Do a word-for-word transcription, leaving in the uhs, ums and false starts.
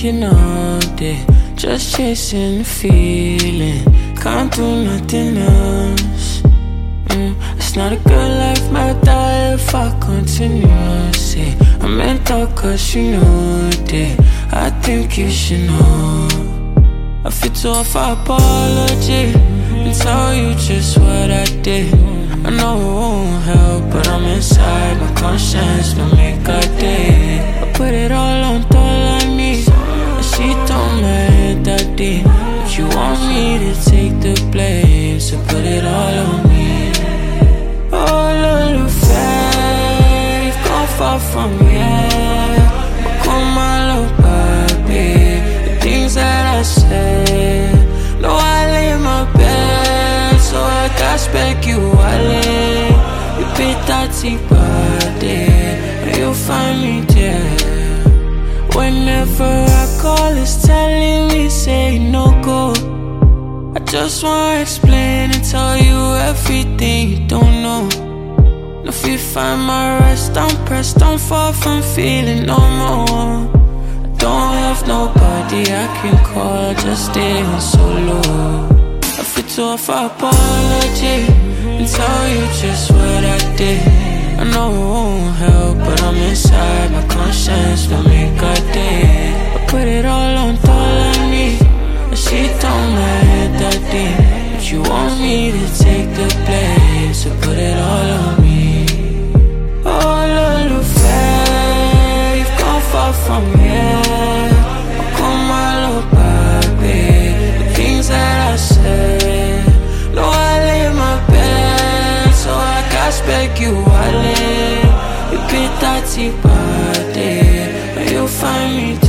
thinking all day, just chasing the feeling, can't do nothing else. mm, It's not a good life, my die if I continue. Say I'm mental cause you know that I think you should know. I feel to offer apology and tell you just what I did. I know it won't help, but I'm inside, my conscience don't make a day. I put it all on all I need, and she told my head that day. But you want me to take the blame, so put it all on me. Oh, little fair, you've gone far from here. Come on, little baby, the things that I said. No, I lay my bed, so I got spec you wale. You beat that body, and you'll find me there. Whenever I call, it's telling me say no go. I just wanna explain and tell you everything you don't know. If you find my rest, I'm pressed, I'm far from feeling no more. I don't have nobody I can call, just stay on solo. I feel to offer apology and tell you just what I did. I know it won't help, but I'm inside, my conscience don't make a day. I put it all on all I need, and she told my head that day. But you want me to take the blame, so put it all on me. Oh, little fair, you've gone far from here. Come on, little baby, the things that I said. No, I lay my bed, so I got spec you wale. You beat that body, and you'll find me